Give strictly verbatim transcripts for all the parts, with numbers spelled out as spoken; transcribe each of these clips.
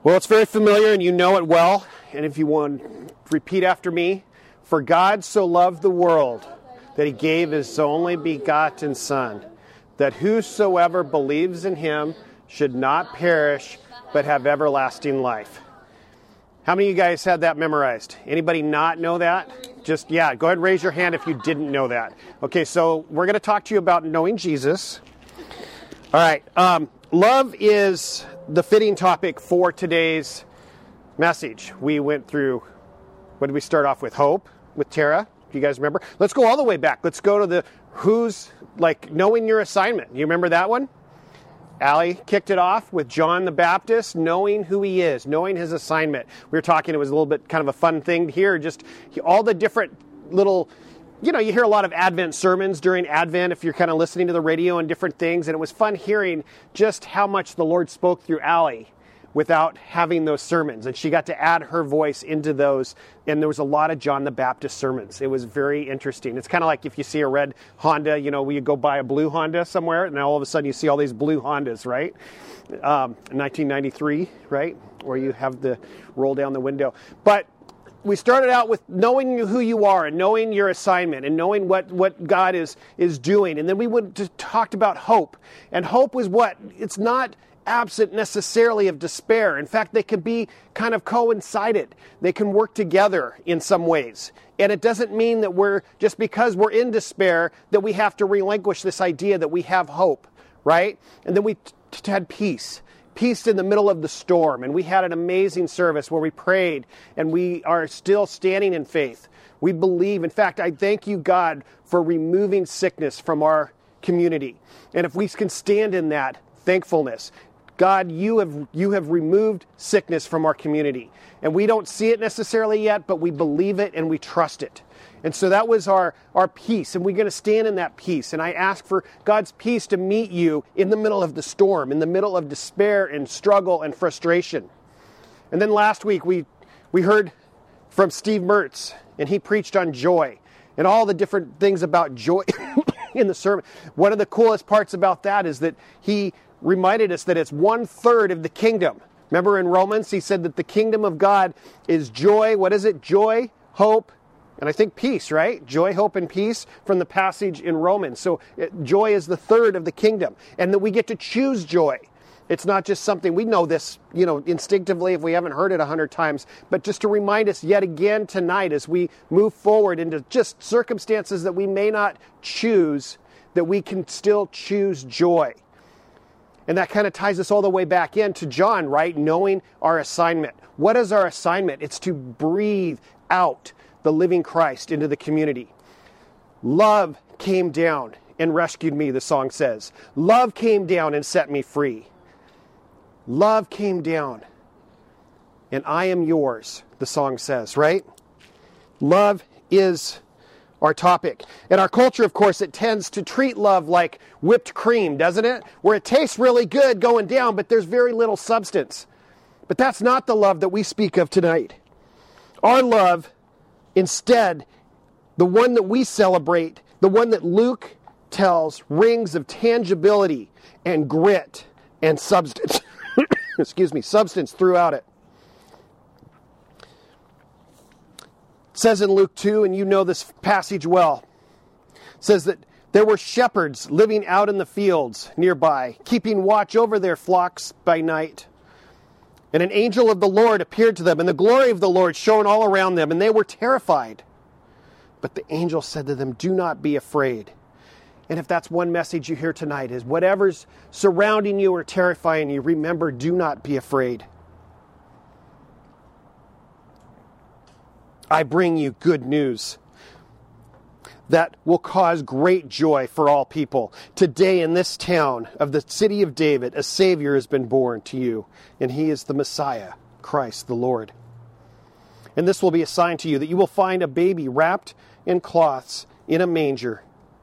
Well, it's very familiar and you know it well. And if you want, repeat after me. For God so loved the world that he gave his only begotten Son, that whosoever believes in him should not perish, but have everlasting life. How many of you guys had that memorized? Anybody not know that? Just, yeah, go ahead and raise your hand if you didn't know that. Okay, so we're going to talk to you about knowing Jesus. All right, um, love is the fitting topic for today's message. We went through, what did we start off with? Hope with Tara. Do you guys remember? Let's go all the way back. Let's go to the who's, like, knowing your assignment. You remember that one? Allie kicked it off with John the Baptist, knowing who he is, knowing his assignment. We were talking, it was a little bit kind of a fun thing here, just all the different little, you know, you hear a lot of Advent sermons during Advent if you're kind of listening to the radio and different things, and it was fun hearing just how much the Lord spoke through Allie without having those sermons. And she got to add her voice into those, and there was a lot of John the Baptist sermons. It was very interesting. It's kind of like if you see a red Honda, you know, we go buy a blue Honda somewhere, and all of a sudden you see all these blue Hondas, right? Um, nineteen ninety-three, right? Or you have the roll down the window. But we started out with knowing who you are and knowing your assignment and knowing what, what God is, is doing. And then we went to, talked about hope. And hope was what? It's not absent necessarily of despair. In fact, they can be kind of coincided. They can work together in some ways. And it doesn't mean that we're, just because we're in despair, that we have to relinquish this idea that we have hope, right? And then we t- t- had peace. Peace in the middle of the storm. And we had an amazing service where we prayed, and we are still standing in faith. We believe. In fact, I thank you, God, for removing sickness from our community. And if we can stand in that thankfulness, God, you have you have removed sickness from our community. And we don't see it necessarily yet, but we believe it and we trust it. And so that was our, our peace, and we're going to stand in that peace. And I ask for God's peace to meet you in the middle of the storm, in the middle of despair and struggle and frustration. And then last week we we heard from Steve Mertz, and he preached on joy and all the different things about joy in the sermon. One of the coolest parts about that is that he reminded us that it's one third of the kingdom. Remember in Romans, he said that the kingdom of God is joy. What is it? Joy, hope, and I think peace, right? Joy, hope, and peace from the passage in Romans. So it, joy is the third of the kingdom, and that we get to choose joy. It's not just something, we know this, you know, instinctively if we haven't heard it a hundred times, but just to remind us yet again tonight as we move forward into just circumstances that we may not choose, that we can still choose joy. And that kind of ties us all the way back into John, right? Knowing our assignment. What is our assignment? It's to breathe out the living Christ into the community. Love came down and rescued me, the song says. Love came down and set me free. Love came down and I am yours, the song says, right? Love is our topic. In our culture, of course, it tends to treat love like whipped cream, doesn't it? Where it tastes really good going down, but there's very little substance. But that's not the love that we speak of tonight. Our love, instead, the one that we celebrate, the one that Luke tells, rings of tangibility and grit and substance. Excuse me, substance throughout it. It says in Luke two, and you know this passage well, it says that there were shepherds living out in the fields nearby, keeping watch over their flocks by night. And an angel of the Lord appeared to them, and the glory of the Lord shone all around them, and they were terrified. But the angel said to them, do not be afraid. And if that's one message you hear tonight, is whatever's surrounding you or terrifying you, remember, do not be afraid. I bring you good news that will cause great joy for all people. Today in this town of the city of David, a Savior has been born to you, and he is the Messiah, Christ the Lord. And this will be a sign to you, that you will find a baby wrapped in cloths in a manger,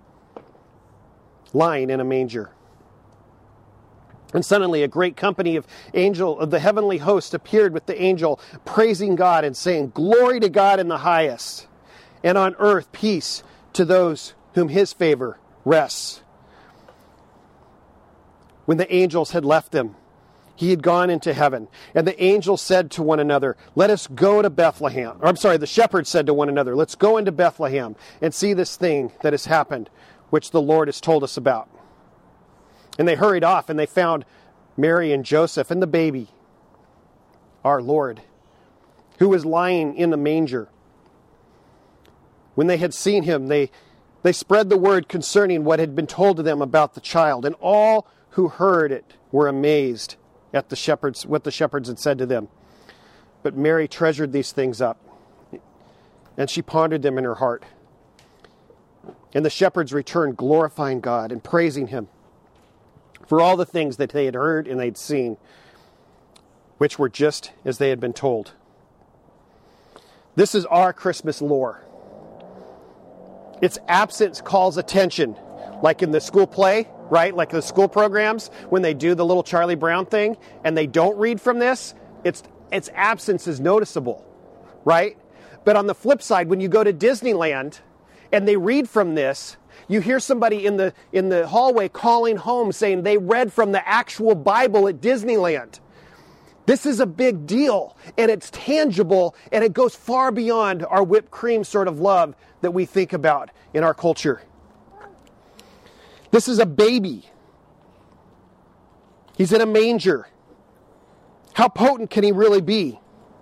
lying in a manger. And suddenly a great company of angel of the heavenly host appeared with the angel, praising God and saying, glory to God in the highest, and on earth peace to those whom his favor rests. When the angels had left them, he had gone into heaven. And the angels said to one another, let us go to Bethlehem. Or, I'm sorry, the shepherds said to one another, let's go into Bethlehem and see this thing that has happened, which the Lord has told us about. And they hurried off, and they found Mary and Joseph and the baby, our Lord, who was lying in the manger. When they had seen him, they, they spread the word concerning what had been told to them about the child. And all who heard it were amazed at the shepherds, what the shepherds had said to them. But Mary treasured these things up, and she pondered them in her heart. And the shepherds returned, glorifying God and praising him for all the things that they had heard and they'd seen, which were just as they had been told. This is our Christmas lore. Its absence calls attention, like in the school play, right? Like the school programs, when they do the little Charlie Brown thing and they don't read from this, its its absence is noticeable, right? But on the flip side, when you go to Disneyland and they read from this, you hear somebody in the in the hallway calling home saying they read from the actual Bible at Disneyland. This is a big deal, and it's tangible, and it goes far beyond our whipped cream sort of love that we think about in our culture. This is a baby. He's in a manger. How potent can he really be?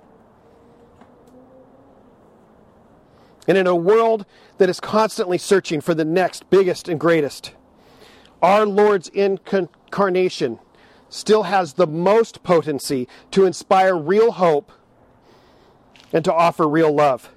And in a world that is constantly searching for the next biggest and greatest, our Lord's incarnation still has the most potency to inspire real hope and to offer real love.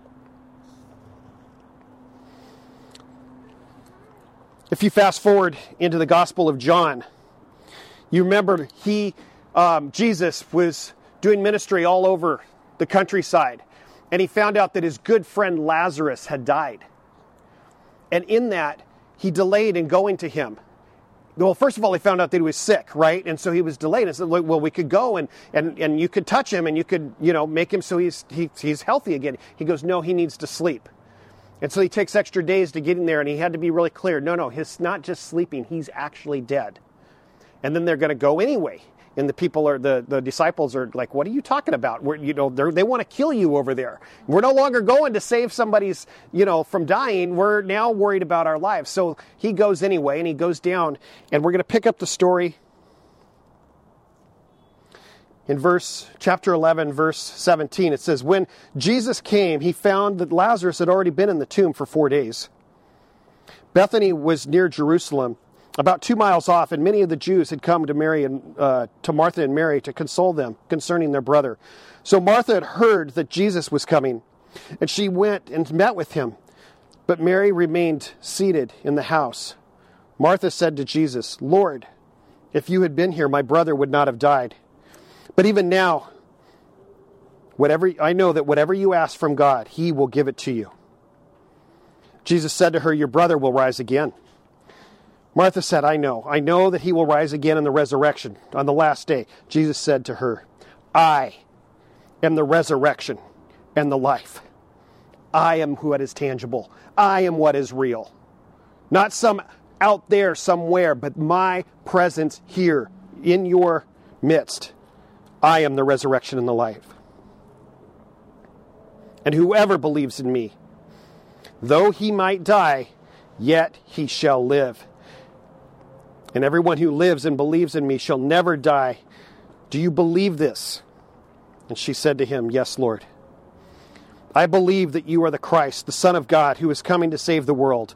If you fast forward into the Gospel of John, you remember he, um, Jesus was doing ministry all over the countryside, and he found out that his good friend Lazarus had died. And in that, he delayed in going to him. Well, first of all, he found out that he was sick, right? And so he was delayed. And said, well, we could go and, and, and you could touch him and you could, you know, make him so he's he, he's healthy again. He goes, no, he needs to sleep. And so he takes extra days to get in there, and he had to be really clear. No, no, he's not just sleeping. He's actually dead. And then they're going to go anyway. And the people are, the, the disciples are like, what are you talking about? We're, you know, they want to kill you over there. We're no longer going to save somebody's, you know, from dying. We're now worried about our lives. So he goes anyway, and he goes down, and we're going to pick up the story in verse, chapter eleven, verse seventeen. It says, when Jesus came, he found that Lazarus had already been in the tomb for four days. Bethany was near Jerusalem, about two miles off, and many of the Jews had come to Mary and uh, to Martha and Mary to console them concerning their brother. So Martha had heard that Jesus was coming, and she went and met with him. But Mary remained seated in the house. Martha said to Jesus, Lord, if you had been here, my brother would not have died. But even now, whatever I know that whatever you ask from God, he will give it to you. Jesus said to her, your brother will rise again. Martha said, I know. I know that he will rise again in the resurrection on the last day. Jesus said to her, I am the resurrection and the life. I am what is tangible. I am what is real. Not some out there somewhere, but my presence here in your midst. I am the resurrection and the life. And whoever believes in me, though he might die, yet he shall live. And everyone who lives and believes in me shall never die. Do you believe this? And she said to him, yes, Lord. I believe that you are the Christ, the Son of God, who is coming to save the world.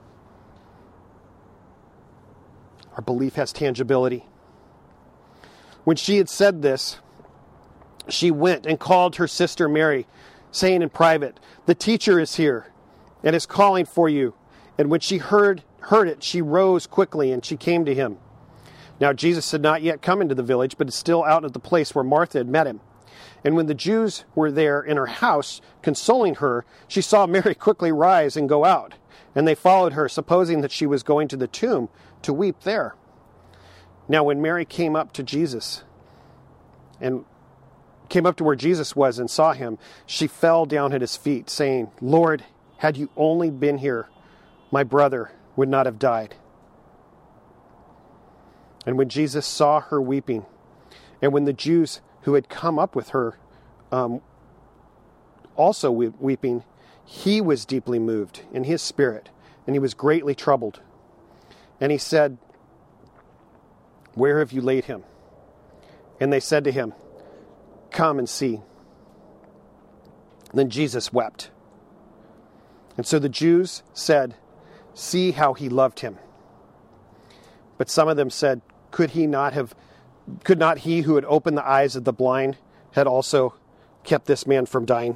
Our belief has tangibility. When she had said this, she went and called her sister Mary, saying in private, the teacher is here and is calling for you. And when she heard heard it, she rose quickly and she came to him. Now Jesus had not yet come into the village, but is still out at the place where Martha had met him. And when the Jews were there in her house, consoling her, she saw Mary quickly rise and go out. And they followed her, supposing that she was going to the tomb to weep there. Now when Mary came up to Jesus, and came up to where Jesus was and saw him, she fell down at his feet, saying, Lord, had you only been here, my brother would not have died. And when Jesus saw her weeping, And when the Jews who had come up with her um, also weeping, he was deeply moved in his spirit, and he was greatly troubled. And he said, "Where have you laid him?" And they said to him, "Come and see." Then Jesus wept. And so the Jews said, "See how he loved him." But some of them said, Could he not have, could not he who had opened the eyes of the blind had also kept this man from dying?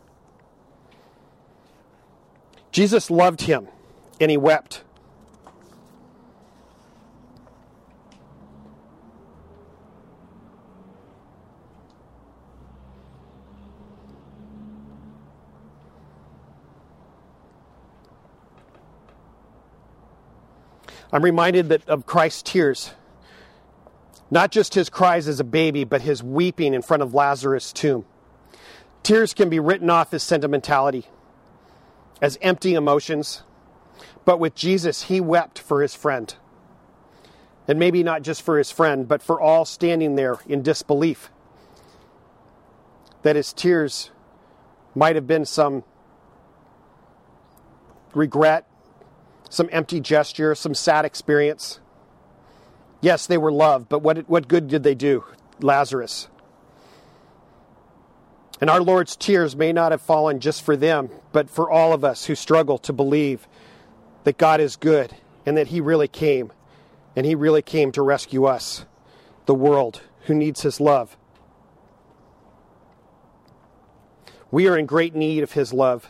Jesus loved him, and he wept. I'm reminded that of Christ's tears, not just his cries as a baby, but his weeping in front of Lazarus' tomb. Tears can be written off as sentimentality, as empty emotions, but with Jesus, he wept for his friend. And maybe not just for his friend, but for all standing there in disbelief that his tears might have been some regret, some empty gesture, some sad experience. Yes, they were loved, but what, what good did they do? Lazarus. And our Lord's tears may not have fallen just for them, but for all of us who struggle to believe that God is good and that he really came, and he really came to rescue us, the world, who needs his love. We are in great need of his love.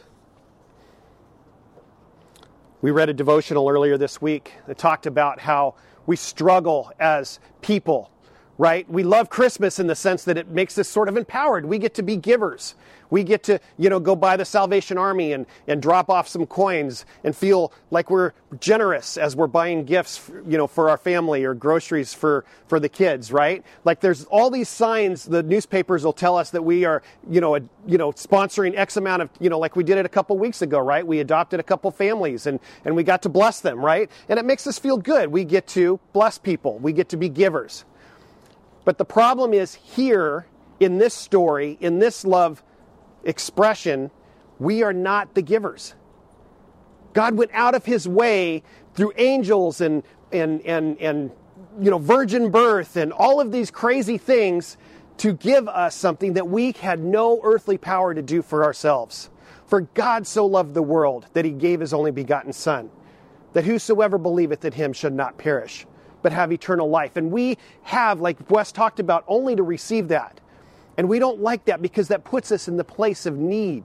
We read a devotional earlier this week that talked about how we struggle as people, right? We love Christmas in the sense that it makes us sort of empowered. We get to be givers. We get to, you know, go by the Salvation Army and, and drop off some coins and feel like we're generous as we're buying gifts, you know, for our family or groceries for, for the kids, right? Like there's all these signs, the newspapers will tell us that we are, you know, a, you know, sponsoring X amount of, you know, like we did it a couple weeks ago, right? We adopted a couple families and, and we got to bless them, right? And it makes us feel good. We get to bless people. We get to be givers. But the problem is here in this story, in this love expression, we are not the givers. God went out of his way through angels and and and and you know virgin birth and all of these crazy things to give us something that we had no earthly power to do for ourselves. For God so loved the world that he gave his only begotten Son, that whosoever believeth in him should not perish, but have eternal life. And we have, like Wes talked about, only to receive that. And we don't like that because that puts us in the place of need.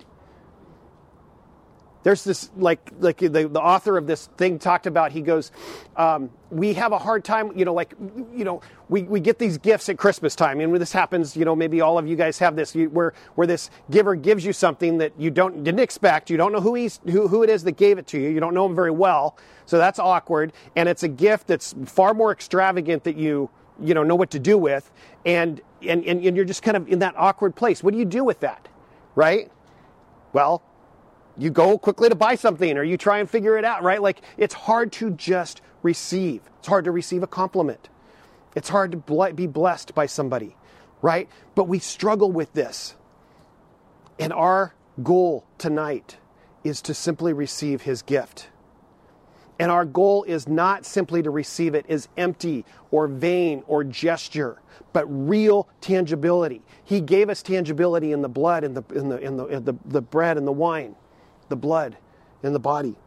There's this, like, like the, the author of this thing talked about, he goes, um, we have a hard time, you know, like, you know, we, we get these gifts at Christmas time. And when this happens, you know, maybe all of you guys have this, you, where where this giver gives you something that you don't didn't expect. You don't know who he's who, who it is that gave it to you. You don't know him very well. So that's awkward. And it's a gift that's far more extravagant that you, you know, know what to do with. And, and, and, and you're just kind of in that awkward place. What do you do with that? Right? Well, you go quickly to buy something or you try and figure it out, right? Like it's hard to just receive. It's hard to receive a compliment. It's hard to be blessed by somebody, right? But we struggle with this. And our goal tonight is to simply receive his gift. And our goal is not simply to receive it as empty or vain or gesture, but real tangibility. He gave us tangibility in the blood and the in the in the, in the the bread and the wine, the blood and the body.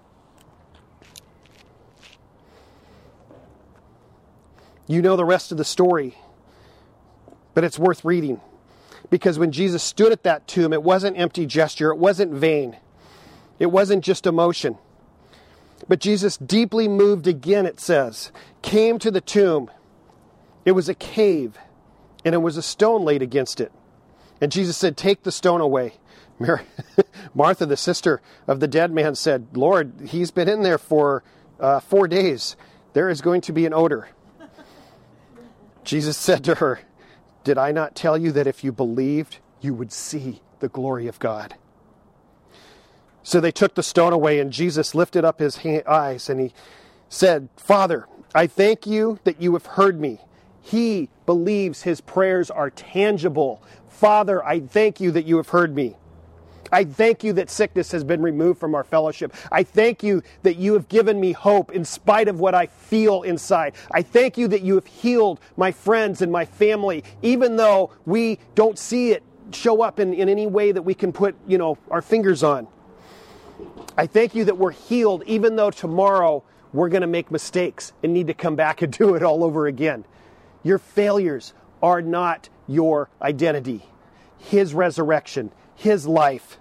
You know the rest of the story, but it's worth reading. Because when Jesus stood at that tomb, it wasn't empty gesture, it wasn't vain. It wasn't just emotion. But Jesus, deeply moved again, it says, came to the tomb. It was a cave, and it was a stone laid against it. And Jesus said, "Take the stone away." Mary, Martha, the sister of the dead man, said, "Lord, he's been in there for uh, four days. There is going to be an odor." Jesus said to her, "Did I not tell you that if you believed, you would see the glory of God?" So they took the stone away, and Jesus lifted up his eyes, and he said, "Father, I thank you that you have heard me, He believes his prayers are tangible. Father, I thank you that you have heard me. I thank you that sickness has been removed from our fellowship. I thank you that you have given me hope in spite of what I feel inside. I thank you that you have healed my friends and my family, even though we don't see it show up in, in any way that we can put, you know, our fingers on. I thank you that we're healed, even though tomorrow we're going to make mistakes and need to come back and do it all over again. Your failures are not your identity. His resurrection, his life.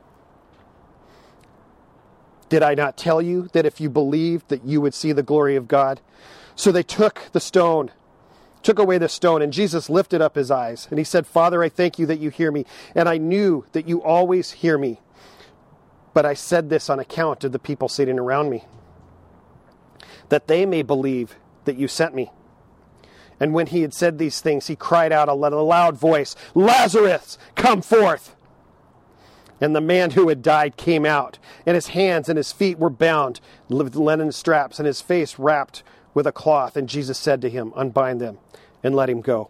Did I not tell you that if you believed that you would see the glory of God? So they took the stone, took away the stone, and Jesus lifted up his eyes, and he said, Father, I thank you that you hear me, and I knew that you always hear me. But I said this on account of the people sitting around me, that they may believe that you sent me. And when he had said these things, he cried out in a loud voice, Lazarus, come forth! And the man who had died came out, and his hands and his feet were bound with linen straps, and his face wrapped with a cloth. And Jesus said to him, unbind them and let him go.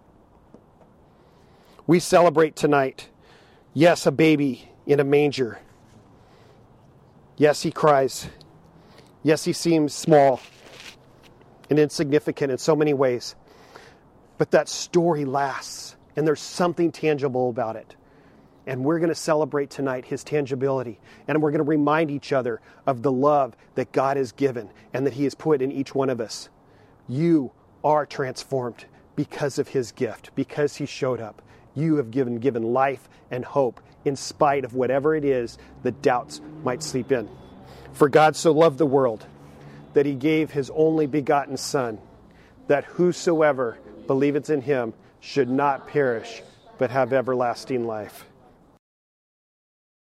We celebrate tonight, yes, a baby in a manger. Yes, he cries. Yes, he seems small and insignificant in so many ways. But that story lasts, and there's something tangible about it. And we're going to celebrate tonight his tangibility. And we're going to remind each other of the love that God has given and that he has put in each one of us. You are transformed because of his gift, because he showed up. You have given given life and hope in spite of whatever it is that doubts might sleep in. For God so loved the world that he gave his only begotten Son, that whosoever believeth in him should not perish, but have everlasting life.